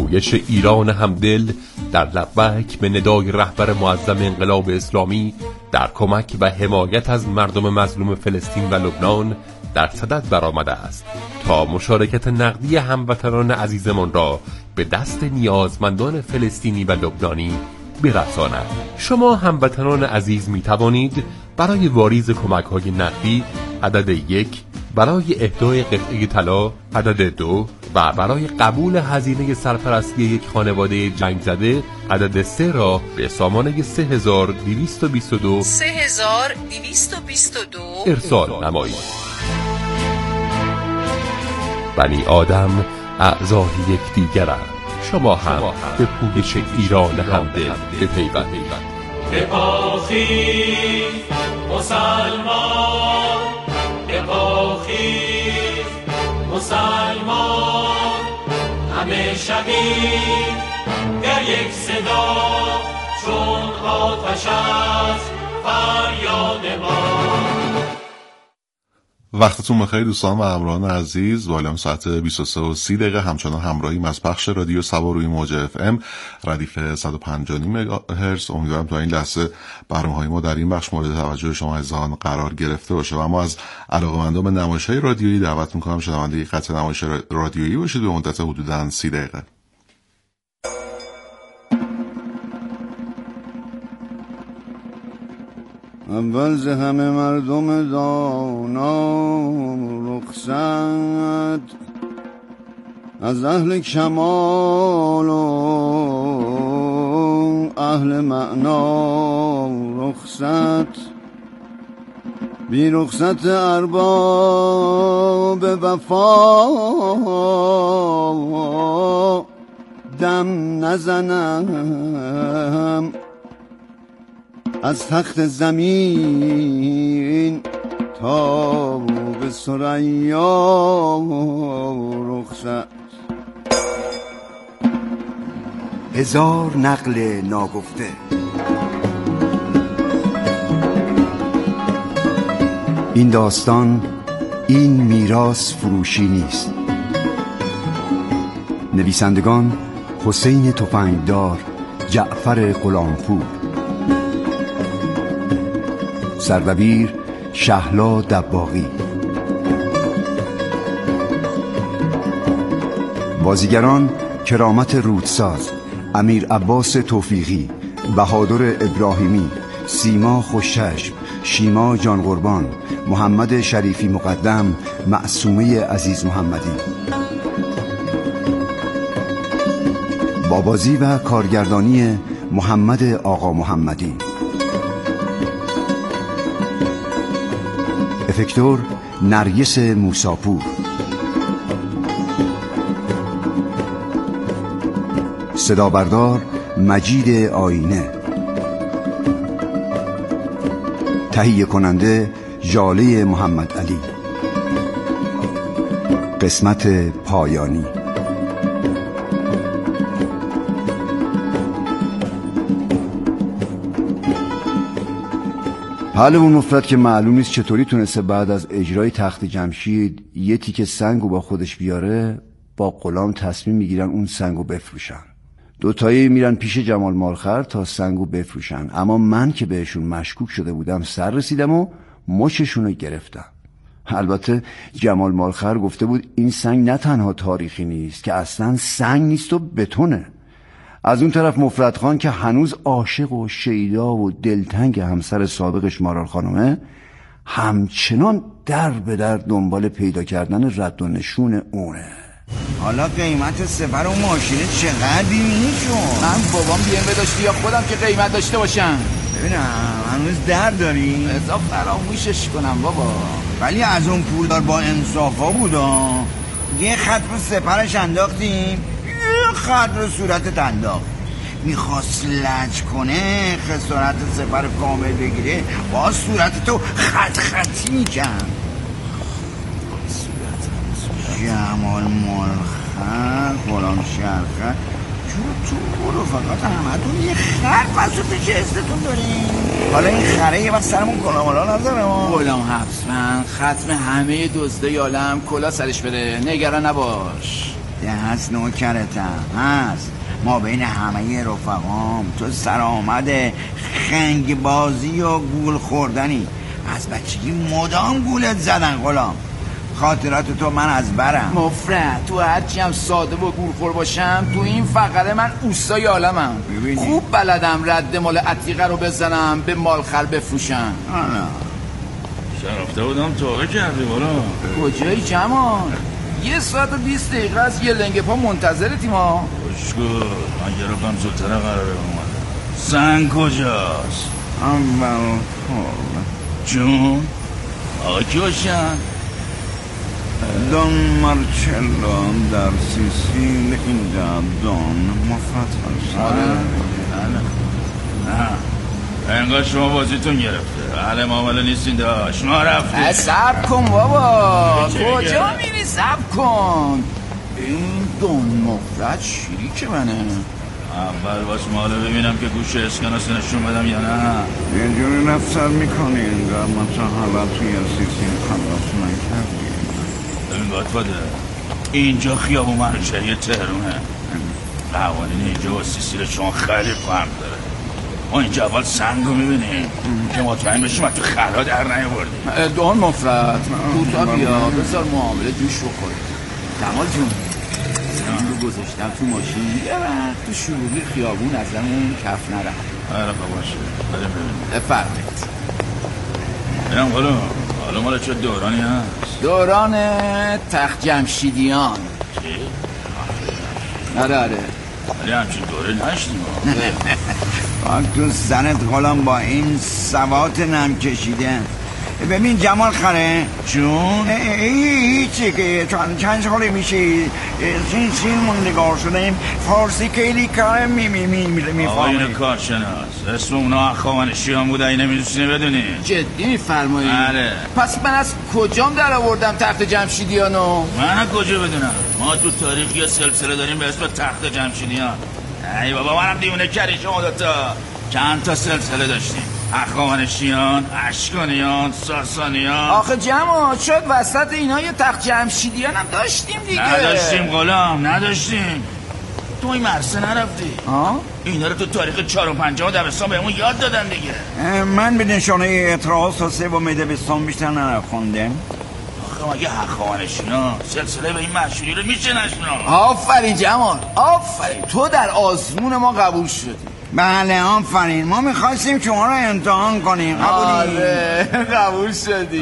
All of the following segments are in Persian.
نمایش ایران همدل در لبک به ندای رهبر معظم انقلاب اسلامی در کمک و حمایت از مردم مظلوم فلسطین و لبنان در صدد برآمده است تا مشارکت نقدی هموطنان عزیزمان را به دست نیازمندان فلسطینی و لبنانی برساند. شما هموطنان عزیز می توانید برای واریز کمک‌های نقدی عدد 1، برای اهدای قطعه طلا عدد 2 و برای قبول هزینه سرپرستی یک خانواده جنگ زده عدد 3 را به سامانه 3222 ارسال نمایید. بنی آدم اعضای یکدیگرند. شما هم به پویش ایران همدل بپیوندید. بپاخیز مسلمان، بپاخیز مسلمان، همه شویم در یک صدا، چون آتش است فریاد ما. وقتتون بخیر دوستان و همراهان عزیز. با الان ساعت 23:30 همچنان همراهیم از پخش رادیو سبا روی موج FM ردیف 105.9 مگاهرتز. امیدوارم تا این لحظه برنامه‌های ما در این بخش مورد توجه شما عزیزان قرار گرفته باشه و اما از علاقه‌مندان به نمایش‌های رادیویی دعوت می‌کنم شنونده یک قطعه نمایش رادیویی باشید به مدت حدوداً 30 دقیقه. اول ز همه مردم دانا رخصت، از اهل کمال و اهل معنا رخصت، بی رخصت ارباب وفا دم نزنم، از تخت زمین تا به ثریا رخصت. هزار نقل ناگفته. این داستان، این میراث فروشی نیست. نویسندگان حسین تفنگدار، جعفر غلامپور، سردبیر شهلا دباغی، بازیگران کرامت رودساز، امیر عباس توفیقی، بهادر ابراهیمی، سیما خوشچشم، شیما جان قربان، محمد شریفی مقدم، معصومه عزیز محمدی. با بازی و کارگردانی محمد آقا محمدی. افکتور نرگس موساپور. صدا بردار مجید آینه. تهیه کننده ژاله محمد علی. قسمت پایانی. حالمون مفرد که معلوم نیست چطوری تونسته بعد از اجرای تخت جمشید یه تیکه سنگو با خودش بیاره. با غلام تصمیم میگیرن اون سنگو بفروشن. دوتایی میرن پیش جمال مالخر تا سنگو بفروشن، اما من که بهشون مشکوک شده بودم سر رسیدم و مچشونو گرفتم. البته جمال مالخر گفته بود این سنگ نه تنها تاریخی نیست که اصلا سنگ نیست و بتونه. از اون طرف مفرد خان که هنوز عاشق و شیدا و دلتنگ همسر سابقش مارال خانمه، همچنان در به در دنبال پیدا کردن رد و نشون اونه. حالا قیمت سفر و ماشینه چقدر میشون؟ من بابام BMW داشتی یا خودم که قیمت داشته باشم؟ ببینم هنوز در داری؟ بذار فراموشش کنم بابا. ولی از اون پولدار با انصافا بودا. یه خط رو سپرش انداختیم، یه خط رو صورتت انداخت. میخواست لج کنه خسارت سفر کامل بگیره، با صورتتو خط خطی میکن. جمال مالخر غلام شرخر تو برو، فقط همتون یه خر پس و پیش استتون داریم. حالا این خره یه وقت سرمون کلاه‌مالا نذاره ما. غلام حبسمند ختم همه دزده عالم کلا سرش بره، نگران نباش. ده هست نوکرتم هست ما بین همه رفقام تو سرآمد خنگ بازی و گول خوردنی. از بچگی مدام گولت زدن غلام. خاطرات تو من از برم. مفرد تو هرچی هم ساده و گولخور باشم تو این فقره من اوستای عالمم. خوب بلدم رد مال عتیقه رو بزنم به مالخر بفروشم. شرفته بودم توقع کردی بالا. کجایی جمال؟ 1 ساعت و 20 دقیقه از یه لنگ پا منتظرتیم ها. خوشگل من گرفتم زودتر قراره اومده. سنگ کجاست؟ جون آقا کی باشن؟ دون مارچلو در سیسیل اینجا دون مفت نه انگار شما بازیتون گرفته. اهل معامله نیستین داشت ما رفتیم. صبر کن بابا کجا میری؟ صبر کن. این دون مفرد شریک منه. اول باش مالو ببینم که گوش اسکناس نشون بدم یا نه. اینجوری رفتار میکنی انگار ما تا حالا توی سیسیل خلاص نکردیم. ببین گادفادر اینجا خیابون منوچهری تهرونه. قوانین اینجا و سیسیل شما خیلی فرق داره. ما اینجا اول سنگو میبینیم که مطمئن بشیم تو خلا در نیاوردیم. دون مفرد کوتا بیا بذار معامله جوش بخوره. جمال جون سنگو گذاشتم تو ماشین یه وقت تو شروعی خیابون ازمون کف نرم. خیلی خوب باشه بریم ببینیم. فرمایید. بریم حالا مال چه دورانی هست؟ دوران تخت جمشیدیان. چی؟ آره ولی همچین دوره نشتیم. تو سنت غلام با این سوات نم کشیده. ببین جمال خره چون؟ هیچی که چند ساله میشه سینمون نگاه شدیم فارسی خیلی کار میفهمیم. آقایون کارشناس اسم اونا اخوانشیان بود این نمیدونی بدونی. جدی میفرمایی؟ آره. پس من از کجام در آوردم تخت جمشیدیانو؟ من کجا بدونم؟ ما تو تاریخ یه سلسله داریم به اسم تخت جمشیدیان. ای بابا منم دیونه کردی شما دوتا. چند تا سلسله داشتیم. اخوانشیان، اشکانیان، ساسانیان. آخه جمع شد وسط اینا یه تخت جمشیدیان هم داشتیم دیگه. نداشتیم غلام نداشتیم. تو این مرسه نرفتی؟ اینا رو تو تاریخ 4 و 5 دبستان بهمون یاد دادن دیگه. من به نشانه اعتراض تا 3 دبستان بیشتر نرفتم. آخه مگه اخوانشیان سلسله به این مشهوری رو میشه نشناخت؟ آفرین جمال آفرین تو در آزمون ما قبول شدی. بله آفرین ما میخواستیم شما رو امتحان کنیم. آره قبول شدی.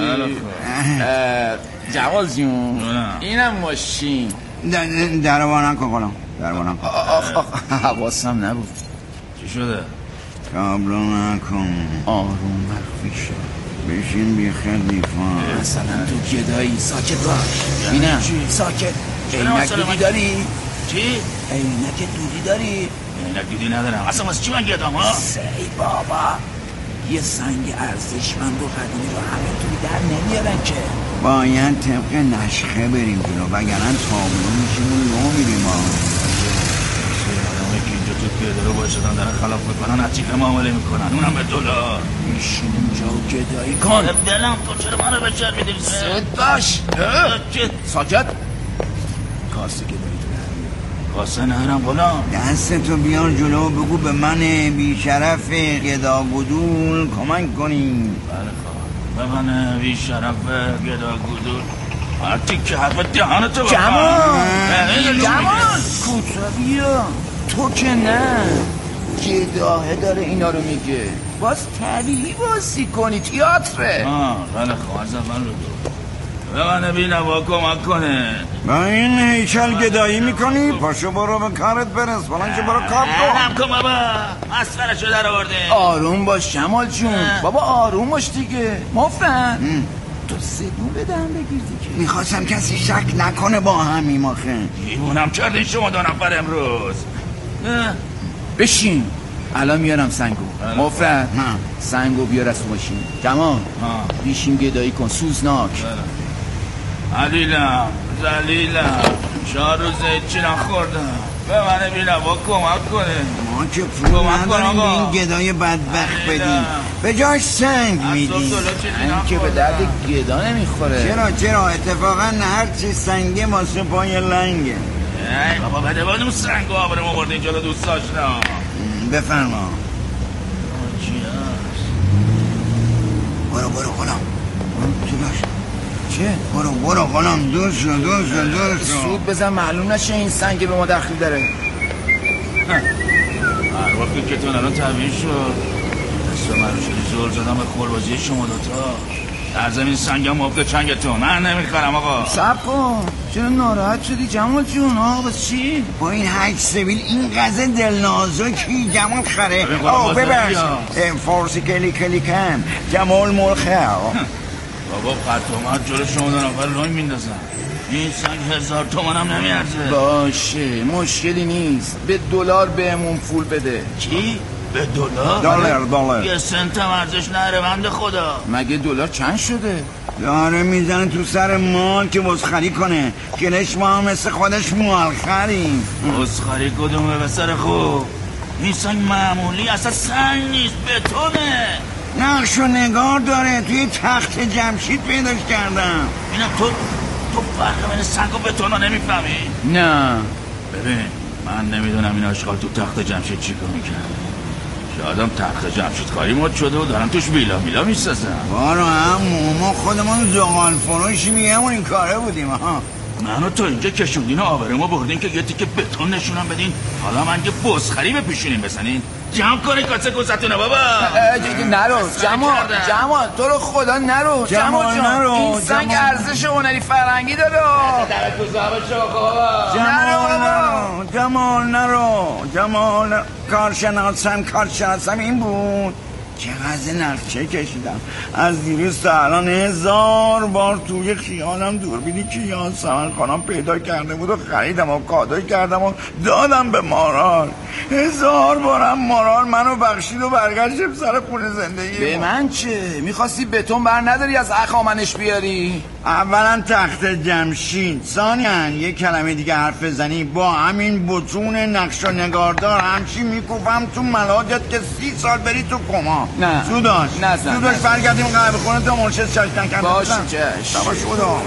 جوال جون اینم ماشین دربانم کن غلام دربانم کن. حواسم نبود. چی شده؟ کابلو نکن آروم مخفی شد بشین بیخیال نیفان. مثلا تو گدایی ساکت باش. بینم ساکت. عینک دودی داری؟ چی؟ عینک دودی داری؟ عینک دودی ندارم. اصلا واسه چی من گدام ها؟ سی بابا یه سنگ ارزشمند و قدیمی رو همینطوری در نمیارن که. باید طبق نشخه بریم جلو وگرنه تابلو میشیم و لو میریم ها. آدمه که اینجا تو پیاده رو باشدن دارن خلاف میکنن عتیقه معامله میکنن اونم به $. میشین اینجا و گدایی کن. دلم تو چرا منو به چر میدیم؟ سد باش. ساکت. کاسه گدایی تو نریم. کاسه نهرم غلام. دستتو بیار جلو بگو به من بیشرف گداگدول کمک کنیم. بله خواه به من بیشرف گداگدول حتی که حرف دهانتو بخواه. جمال کوتا بیا. تو که نه گداهه داره اینا رو میگه باز طبیعی بازی کنی تئاتره. خیلی خواه از اول رو دو به من بینوا کمک کنه. با این هیکل گدایی میکنی؟ پاشو برو به کارت برس بلند که برو کار کن. کن بابا مسخره‌شو در آورده. آروم باش جمال جون. بابا آروم باش دیگه مفرد. تو سگون بدم بگیر دیگه. میخواستم کسی شک نکنه با همیم آخه. دیوونم کردین شما 2 نفر امروز. بشین الان میارم سنگو. مفرد سنگو بیار از ماشین. جمال بیشین گدایی کن سوزناک. علیلم زلیلم 4 روزه چی نخوردم. به من بینوا کمک کنه. ما که پول نداریم به این گدای بدبخت بدیم به جاش سنگ میدیم. این که به درد گدا نمیخوره. چرا اتفاقا هر چی سنگه واسه پای لنگه. ای بابا بده باید اون سنگ و آبر ما برده اینجا رو دوست داشتم. بفرما. چی هست؟ برو غلام. چه؟ برو غلام. دور شو. سود بزن معلوم نشه این سنگ به ما دخل داره. هر وقتی که تو الان تبیین شد دست من رو شدی زور زدم به خوربازی شما دوتا. در زمین سنگم مفت چنگتون من نمیخورم آقا. صبر کن چرا ناراحت شدی جمال جون؟ آقا بس چی؟ با این هک سبیل این غزه دلنازکی جمال خره. ببرش فارسی کلیکم جمال مرخه. بابا قطعات جلو شما دو نفر روی میندازم. این سنگ 1000 تومن هم نمیارزه. باشه مشکلی نیست. به دلار بهمون پول بده. چی؟ به دلار؟ دلار یه سنت هم ارزش نره بنده خدا. مگه دلار چند شده؟ داره میزنه تو سر مال که بزخری کنه. گلش ما هم مثل خودش مال خریم. بزخری کدومه به سر خوب؟ این سنگ معمولی اصلا سنگ نیست بتونه. نقش و نگار داره. توی تخت جمشید پیداش کردم. اینا تو فرق بین سنگ و بتونا نمیفهمی؟ نه ببین من نمیدونم این آشغال تو تخت جمشید چی کار میکرد. شایدم تخت جمشید کاری مد شده و دارن توش بیلا میسازن. بارو ما خودمون زغال فروشی میگمون این کاره بودیم. منو تا اینجا کشوندین و آبره ما بردین که یه تیکه بتون نشونم بدین. حالا من یه بزخری به پیشونیم بزنین. جمع کنی کاسه گوزتونه بابا. نرو جمال تو رو خدا نرو جمال نرو. این سنگ ارزش هنری فرهنگی داره. جمال نرو. کارشناسم این بود. چقدر نقشه کشیدم از دیروز تا الان 1000 بار توی خیالم دوربینی که یان سمن خانم پیدا کرده بود و خریدم و کادوی کردم و دادم به مارال. 1000 بارم مارال منو بخشید و برگشتم سر خونه زندگی. به من چه؟ میخواستی بتون بر نداری از اخامنش بیاری؟ اولا تخت جمشید، ثانیاً یه کلمه دیگه حرف بزنی با همین بتون نقش و نگاردار همچی میکوفم تو ملاجت که 30 سال بری تو کما. نه سوداش برگردیم قهوه خونه تا مرشد شاشتن کرده. باشه چشم. باشه خدا.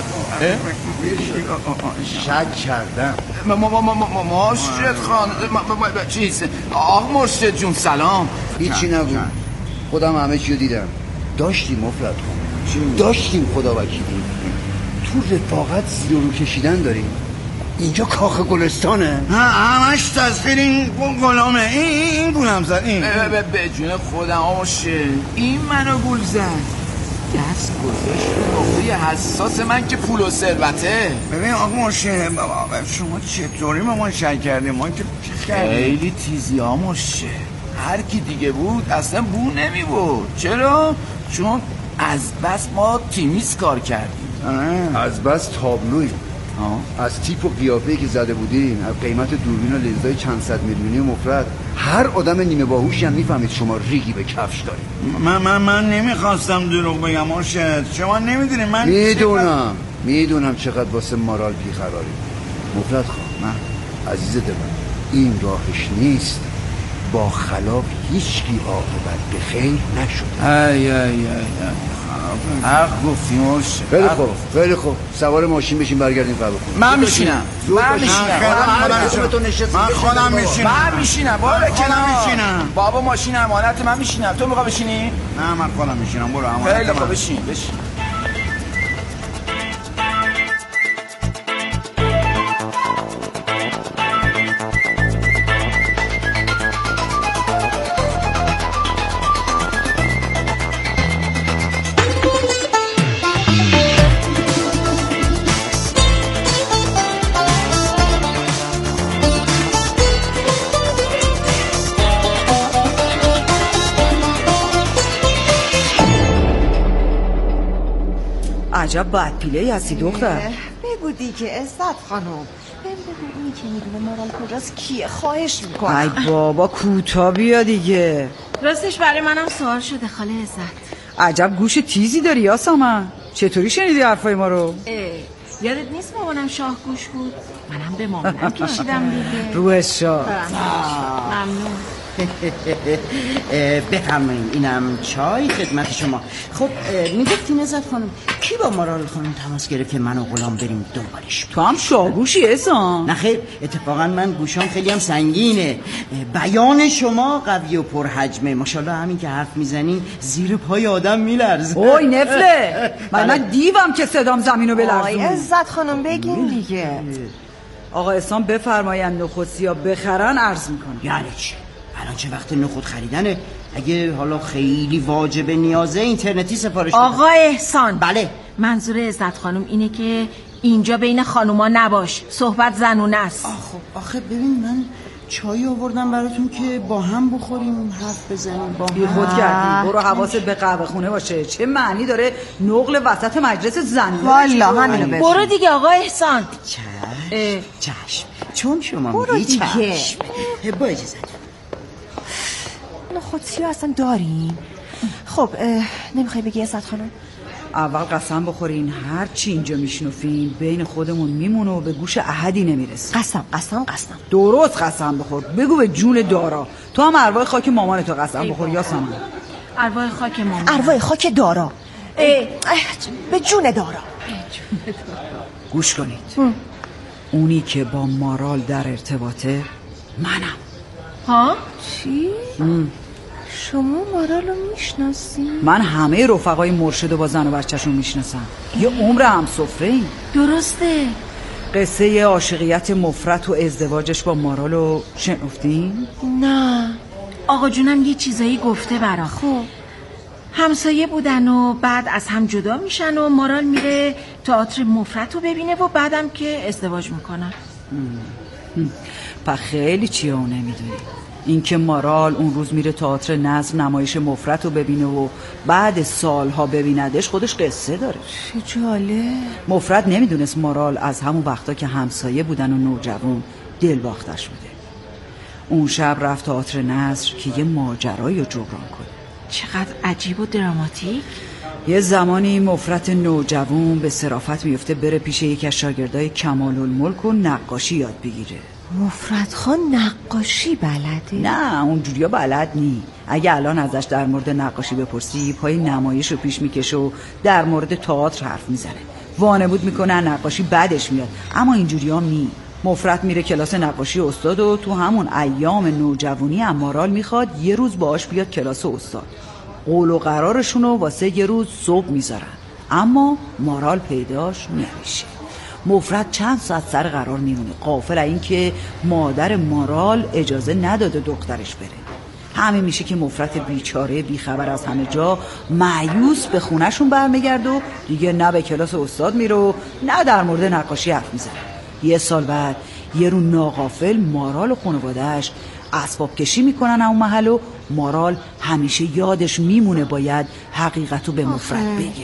شک کردم. مرشد خان چیز آقا مرشد جون سلام. هیچی نگو خودم همه چیو دیدم. داشتیم مفرد خان داشتیم خدا وکیلی. تو رفاقت زیر رو کشیدن داریم. اینجا کاخ گلستانه. همش تصویر این غلامه. این گولم زد. این به جون خودم این منو گول زد. دست گذاشت نقطه حساس من که پول و ثروته. ببین آقا مرشد شما چطوری به ما شک کردیم؟ ما که خیلی تیزی ها مرشد. هر کی دیگه بود اصلا بو نمی بود. چرا؟ چون از بس ما تیمیز کار کردیم. از بس تابلوی از تیپ و قیافه‌ای که زده بودین، از قیمت دوربین و لنزای چند صد میلیونی مفرد، هر آدم نیمه باهوشی هم میفهمید شما ریگی به کفش دارید. من نمیخواستم دروغ بگم مرشد. شما نمیدونید من میدونم چقدر واسه مارال بیقراری. مفرد خان عزیز دلم این راهش نیست. با خلاف هیچکی عاقبت به خیر نشده. حق گفتی مرشد. خیلی خوب سوار ماشین بشین برگردیم قهوه خونه. من میشینم. من میشینم. بابا ماشین امانت من میشینم. تو میخوای بشینی؟ نه من خودم میشینم. برو امانت. خیلی خوب بشین. عجب بد پیله هستی دختر. بگو دیگه عزت خانم. بگو اینی که میدونه مارال کجاست کیه؟ خواهش میکنم. ای بابا کوتا بیا دیگه. راستش برای منم سوال شده خاله عزت. عجب گوش تیزی داری یاسمن. چطوری شنیدی حرفای ما رو؟ یادت نیست مامانم شاه گوش بود؟ منم به مامانم کشیدم دیگه. روحش شاد. ممنون. بفرمایید اینم چای خدمت شما. خب میگفتین عزت خانم کی با مارال خانم تماس گرفت که من و غلام بریم دنبالش؟ تو هم شاگوشی احسان؟ نه خیر، اتفاقا من گوشام خیلی هم سنگینه. بیان شما قوی و پرحجمه، ماشاءالله همین که حرف میزنی زیر پای آدم میلرزه. اوی نفله، من دیوم که صدام زمینو بلرزونه. آی عزت خانم بگین دیگه. آقا احسان بفرمایند نخود سیاه بخرن عرض میکنم. یعنی چی؟ الان چه وقت نخود خریدنه؟ اگه حالا خیلی واجبه نیازه اینترنتی سفارش بدم. آقا احسان، بله. منظور عزت خانم اینه که اینجا بین خانوما نباش، صحبت زنونه است. آخه ببین من چای آوردم براتون که با هم بخوریم، حرف بزنیم، با هم. بی خود کردی، برو حواست به قهوه خونه باشه. چه معنی داره نقل وسط مجلس زنونه؟ والا همینو بگو. برو دیگه آقا احسان. چشم چون شما برو میگی دیگه. چشم. با اجازت. نخود سیاه اصلا داریم؟ خب نمیخوای بگی عزت خانم؟ اول قسم بخورین هر چی اینجا میشنوفین بین خودمون میمونه و به گوش احدی نمیرسه. قسم. درست قسم بخور، بگو به جون دارا. تو هم ارواح خاک مامانتو قسم بخور یا سامان. ارواح خاک مامان. ارواح خاک دارا. به جون دارا. گوش کنید. اونی که با مارال در ارتباطه منم. ها؟ چی؟ شما مارالو میشناسی؟ من همه رفقای مرشد و با زن و بچه‌شون میشناسم. یه عمر هم سفره ایم. درسته. قصه عاشقیت مفرط و ازدواجش با مارالو شنفتین؟ نه. آقا جونم یه چیزایی گفته برا. خب همسایه بودن و بعد از هم جدا میشن و مارال میره تئاتر مفرط رو ببینه و بعدم که ازدواج میکنن. پس خیلی چیه اون نمیدونی. این که مارال اون روز میره تئاتر نظم نمایش مفرط رو ببینه و بعد سالها ببیندش خودش قصه داره. چه جالب. مفرط نمیدونست مارال از همون وقتا که همسایه بودن و نوجوان دل باختش بوده. اون شب رفت تئاتر نصر که یه ماجرایی رو جبران کنه. چقدر عجیب و دراماتیک. یه زمانی مفرط نوجوان به صرافت میفته بره پیش یکی از شاگردای کمال الملک و نقاشی یاد بگیره. مفرط خان نقاشی بلده؟ نه اونجوریا بلد نی. اگه الان ازش در مورد نقاشی بپرسی پای نمایش رو پیش میکشه و در مورد تئاتر حرف میزنه. وانمود میکنه نقاشی بعدش میاد، اما اینجوریا نی. مفرط میره کلاس نقاشی استاد و تو همون ایام نوجوانی مارال میخواد یه روز باهاش بیاد کلاس استاد. قول و قرارشونو واسه یه روز صبح میذارن، اما مارال پیداش نمیشه. مفرط چند ساعت سر قرار میمونه، غافل این که مادر مارال اجازه نداده دخترش بره. همین میشه که مفرط بیچاره بیخبر از همه جا مایوس به خونهشون برمیگرد و دیگه نه به کلاس استاد میره و نه در مورد نقاشی حرف میزنه. یه سال بعد یه رو ناغافل مارال و خانواده‌اش اسباب کشی میکنن اون محل و مارال همیشه یادش میمونه باید حقیقتو به مفرط بگه.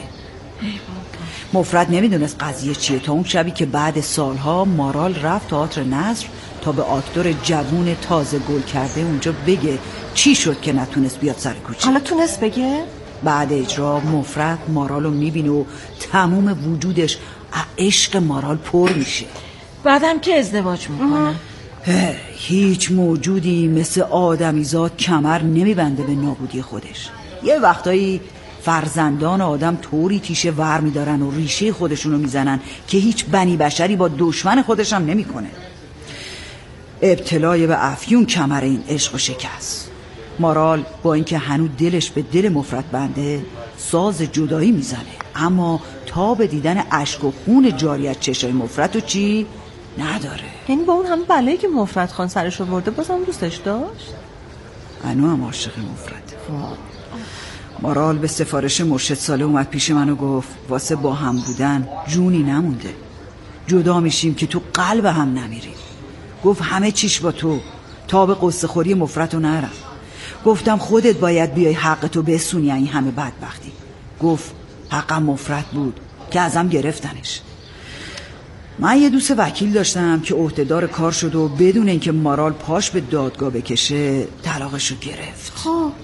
مفرط نمیدونست قضیه چیه تا اون شبی که بعد سالها مارال رفت تئاتر نصر تا به آکتور جوون تازه گل کرده اونجا بگه چی شد که نتونست بیاد سر کوچه. حالا تونست بگه؟ بعد اجرا مفرط مارالو میبینه و تموم وجودش عشق مارال پر میشه. بعدم که ازدواج میکنن. هیچ موجودی مثل آدمیزاد کمر نمیبنده به نابودی خودش. یه وقتایی فرزندان آدم طوری تیشه ور میدارن و ریشه خودشونو میزنن که هیچ بنی بشری با دشمن خودش هم نمیکنه. ابتلای به افیون کمر این عشق و شکست. مارال با اینکه هنوز دلش به دل مفرط بنده ساز جدایی میزنه، اما تا به دیدن اشک و خون جاری از چشای مفرط و چی نداره. یعنی با اون همه بلایی که مفرط خان سرش آورده بازم دوستش داشت؟ انو هم عاشق مفرط. مارال به سفارش مرشد ساله اومد پیش من و گفت واسه با هم بودن جونی نمونده، جدا میشیم که تو قلب هم نمیریم. گفت همه چیش با تو، تا به قصه خوری مفرط رو نرم. گفتم خودت باید بیای حقتو بسونی این همه بدبختی. گفت حقم مفرط بود که ازم گرفتنش. من یه دوست وکیل داشتم که عهدهدار کار شد و بدون اینکه مارال پاش به دادگاه بکشه طلاقشو گرفت.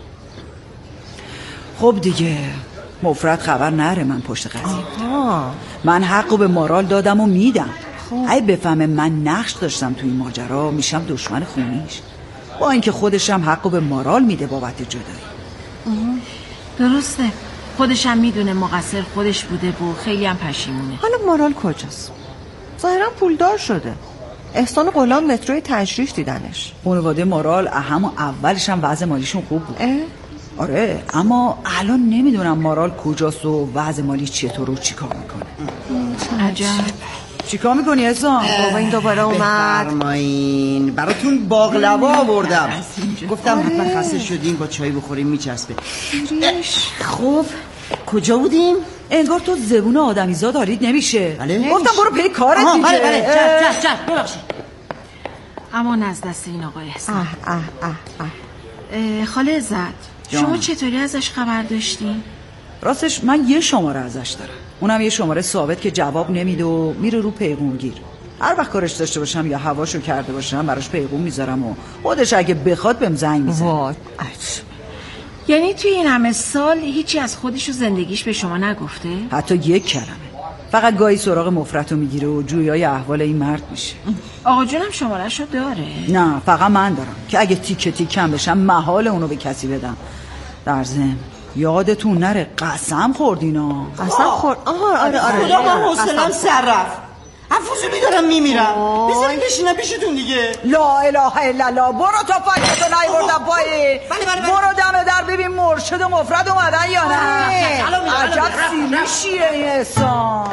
خب دیگه مفرط خبر نره من پشت قضیه. من حقو به مارال دادم و میدم. اگه بفهمه من نقش داشتم توی این ماجرا میشم دشمن خونیش. با اینکه خودش هم حقو به مارال میده بابت جدایی. درسته، خودش هم میدونه مقصر خودش بوده و خیلی هم پشیمونه. حالا مارال کجاست؟ ظاهرا پولدار شده. احسان و غلام متروی تجریش دیدنش. خانواده مارال همون اولش هم وضع مالیشون خوب بود. آره، اما الان نمیدونم مارال کجاست و وضع مالی چطور و چیکار میکنه. عجب. چیکار میکنی احسان؟ بابا این دوباره اومد. بفرمایین، براتون باقلوا آوردم. گفتم حتما خسته شدین با چای بخوریم میچسبه. خب کجا بودیم؟ انگار تو زبون آدمیزا دارید نمیشه. بله؟ گفتم برو پی کارت دیگه. بله چپ ببخشید. امان از دست این آقای احسان. خاله عزت، شما چطوری ازش خبر داشتین؟ راستش من یه شماره ازش دارم، اونم یه شماره ثابت که جواب نمیده و میره رو پیغامگیر. هر وقت کارش داشته باشم یا هواشو کرده باشم براش پیغام میذارم و خودش اگه بخواد بهم زنگ میزنه. یعنی توی این همه سال هیچی از خودش و زندگیش به شما نگفته؟ حتی یک کلمه. فقط گاهی سراغ مفرطو میگیره و جویای احوال این مرد میشه. آقا جونم شماره‌شو داره؟ نه، فقط من دارم که اگه تیکه تیکم بشم محال اونو به کسی بدم. در ضمن یادتون نره قسم خوردینا. قسم خورد؟ آره خدا من حوصله‌ام سر رفت. افوزو میدارم میمیرم. بذاریم بشینم پیشتون دیگه. لا اله الا الله. برو تا پایتو نیوردم پایی. برو دم در ببین مرشد و مفرد اومدن یا نه. عجب سیلیشیه این احسان.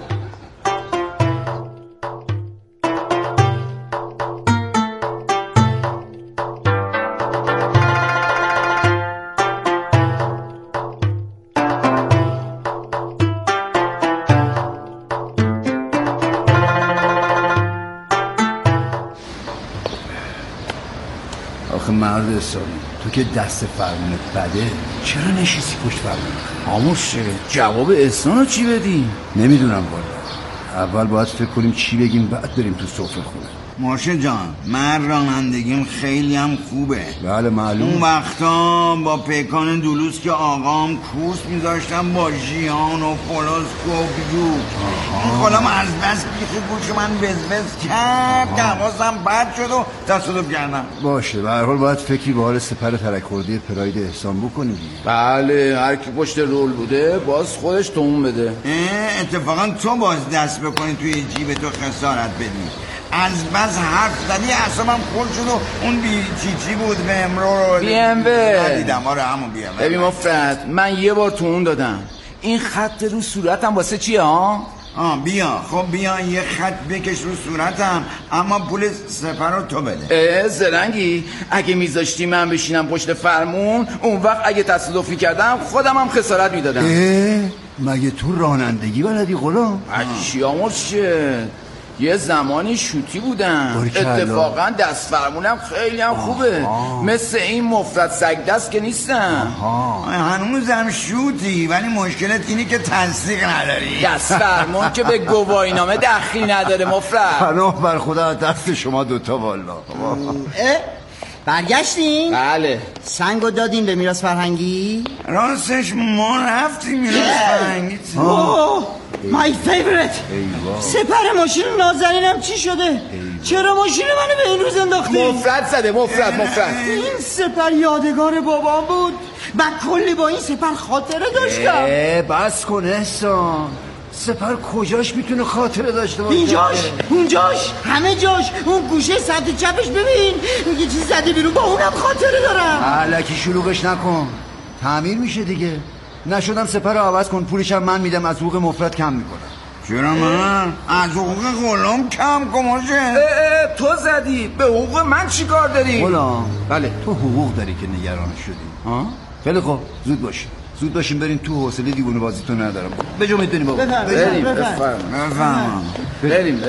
مرد حسابی، تو که دست فرمونت بده چرا نشستی پشت فرمون؟ خاموش جواب احسانو چی بدیم؟ نمیدونم والا. اول باید فکر کنیم چی بگیم بعد بریم تو سفره خونه. مرشد جان، من رانندگیم خیلی هم خوبه. بله معلوم. اون وقتا با پیکان دولوس که آقام کورس میذاشتم با ژیان و پولاسکو و بیوک. این خلام از بس بیخی گوش من وزوز کرد که حواسم بد شد و تصادف کردم. باشه، به هر حال باید فکری به حال سپر ترک خورده پراید احسان بکنیم. بله، هر کی پشت رول بوده باز خودش تومون بده. اتفاقا تو باز دست بکنی توی جیب تو خسارت بدی. از بس حرف زدی اعصابم خورد شد و اون چی بود به امرو بی ام و دیدم. آره همون بی ام و. ببین مفرد، من یه بار تومون دادم. این خط رو صورتم واسه چیه ها؟ بیا خب بیا یه خط بکش رو صورتم، اما پول سپر رو تو بده. زرنگی، اگه میذاشتی من بشینم پشت فرمون اون وقت اگه تصادف میکردم خودم هم خسارت میدادم. مگه تو رانندگی بلدی غلام؟ چیامور چیه؟ یه زمانی شوتی بودم. اتفاقا دست فرمونم خیلی هم خوبه. مثل این مفرد سگ دست که نیستم. هنوزم شوتی، ولی مشکلت اینی که تصدیق نداری. دست فرمون که به گواهینامه دخلی نداره مفرد. پناه بر خدا دست شما دوتا والا. برگشتیم؟ بله. سنگو دادیم به میراث فرهنگی؟ راستش ما رفتیم میراث فرهنگی. مای فیورت. سپر ماشین نازنینم چی شده؟ چرا ماشین منو به این روز انداختی؟ مفرد زده. مفرد این سپر یادگار بابام بود. من کلی با این سپر خاطره داشتم. بس کن احسان. سپر کجاش میتونه خاطره داشته باشه؟ اینجاش، اونجاش، همه جاش. اون گوشه سمت چپش ببین، یه چیز زده بیرون، با اونم خاطره دارم. الکی شلوغش نکن، تعمیر میشه دیگه. نشدم سپر رو عوض کن، پولشم من میدم، از حقوق مفرد کم میکنم. چرا من؟ از حقوق غلام کم کماشه؟ تو زدی، به حقوق من چی کار داری؟ غلام بله، تو حقوق داری که نگران شدی. خیلی خوب، زود باشیم بریم تو، حوصله دیوونه بازی تو ندارم. بجامید بریم بابا. بریم آقا بریم.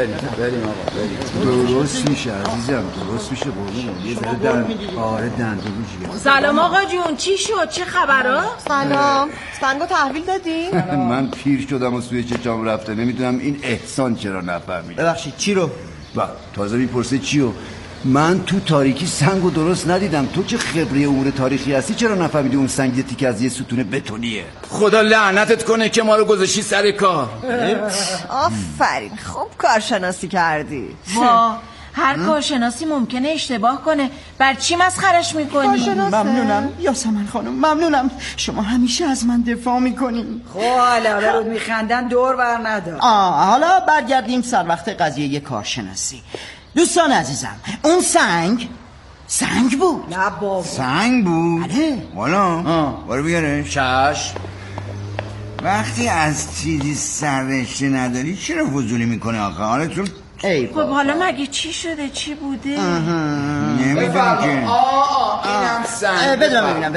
درست میشه عزیزم، درست میشه بابا. یه ذره دندون جیگر. سلام آقا جون، چی شد؟ چه خبرها؟ سلام. سنگو تحویل دادی؟ من پیر شدم و سوی چشام رفته، نمیدونم این احسان چرا نفهمید. ببخشید چی رو؟ تازه میپرسه چیو؟ من تو تاریکی سنگو درست ندیدم. تو که خبره امور تاریخی هستی چرا نفهمیدی اون سنگ یه تیکه از یه ستون بتونیه؟ خدا لعنتت کنه که ما رو گذاشتی سر کار. آفرین، خوب کارشناسی کردی. هر کارشناسی ممکنه اشتباه کنه، بر چی مسخرش میکنی؟ ممنونم یاسمن خانم، ممنونم. شما همیشه از من دفاع میکنین. خب حالا برود میخندن دور بر ندار. حالا برگردیم سر وقت قضیه کارشناسی. دوستان عزیزم، اون سنگ بود. نه بابا سنگ بود؟ بله. والا برو بیارش. چشم. وقتی از چیزی سررشته نداری چرا فضولی میکنه آخه؟ حالتون خب حالا مگه چی شده؟ چی بوده؟ نمیدونم که اینم سنگ. بدونم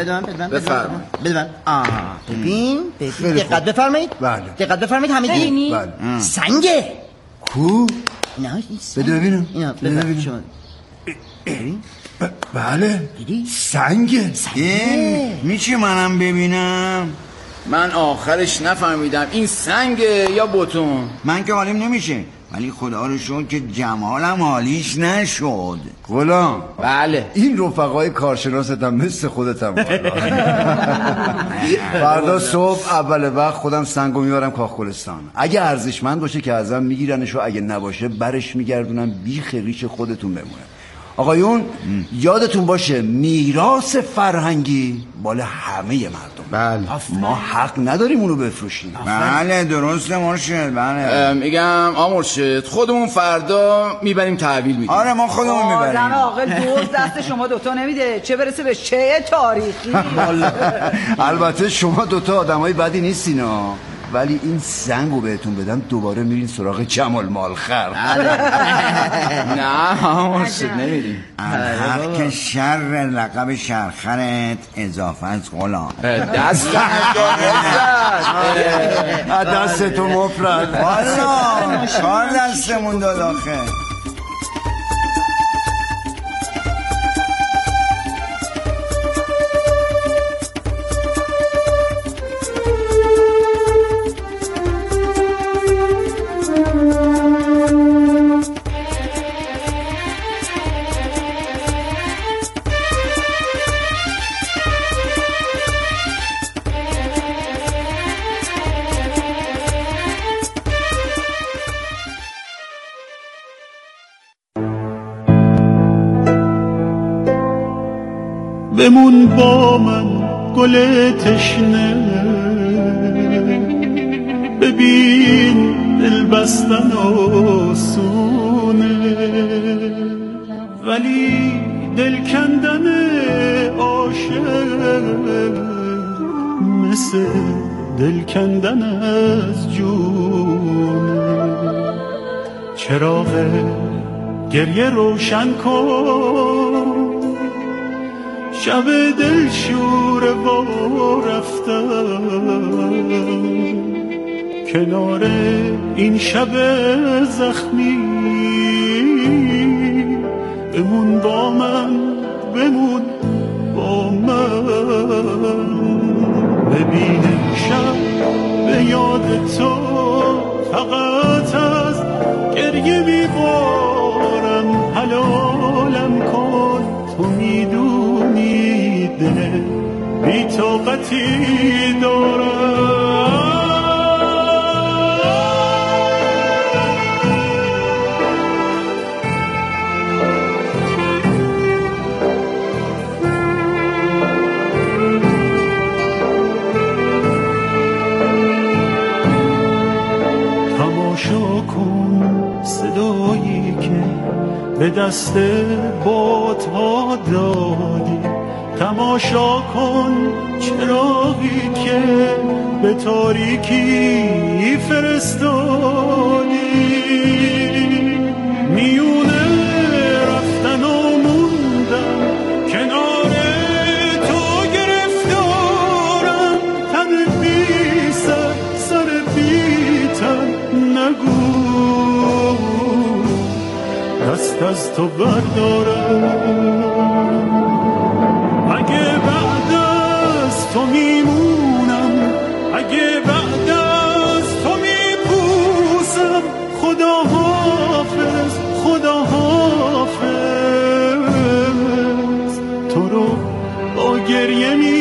ببین دقت بفرمایید. بله. دقت بفرمایید همگی. بله. سنگه کو؟ نه بده ببینم. اینا ببین. بله سنگه. میشه منم ببینم؟ من آخرش نفهمیدم این سنگه یا بتون. من که حالیم نمیشه، ولی خدا رو شکر که جمالم حالیش نشد. غلام بله این رفقای کارشناستم مثل خودتم. فردا صبح اول وقت خودم سنگو میارم کاخگلستان. اگه ارزشمند باشه که ازم میگیرنش و اگه نباشه برش میگردونم بیخ ریش خودتون بمونه. آقایون یادتون باشه میراث فرهنگی مال همه مردم. بله. ما حق نداریم اونو بفروشیم. بله درسته مرشد. بله میگم مرشد خودمون فردا میبریم تحویل میدیم. آره ما خودمون میبریم. آدم عاقل دوست دست شما دوتا نمیده، چه برسه به چه تاریخی. البته شما دوتا آدمای بدی نیستینا، ولی این سنگو بهتون بدم دوباره میرین سراغ جمال مالخر. نه مرشد نمیریم. حق که شر لقب شرخرت اضافه از غلام. دست تو مفرد. والا کار دستمون داد آخه. بمون با من گل تشنه، ببین دل بستن آسونه ولی دل کندن عاشق مثل دل کندن از جونه. چراغ گریه روشن کن، شب دل شور و رفتن کنار این شب زخمی. بمون با من، بمون با من، ببین شب به یاد تو فقط از گریه میبارم. حلالم کن، تو میدونی دل بی طاقتی دارم. تماشا کن صدایی که به دست بادها دادی، تماشا کن چراغی که به تاریکی فرستادی. میونه رفتن و موندم کنار تو گرفتارم. تن بی سر، سر بی تن نگو دست از تو بردارم. اگه بعد از تو میمونم، اگه بعد از تو میپوسم، خدا حافظ، خدا حافظ. تو رو با گریه